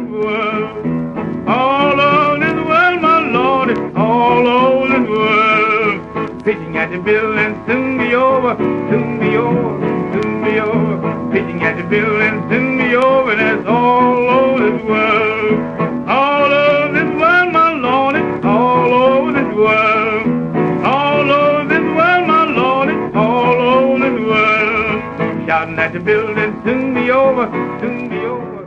this world. All over this world, my Lord, all over this world. Pitching at the building, soon be over, soon be over, soon be over. Pitching at the building, soon be over, that's all over this world. All over this world, my Lord, all over this world. All over this world, my Lord, all over this world. Shouting at the building, soon be over, soon be over.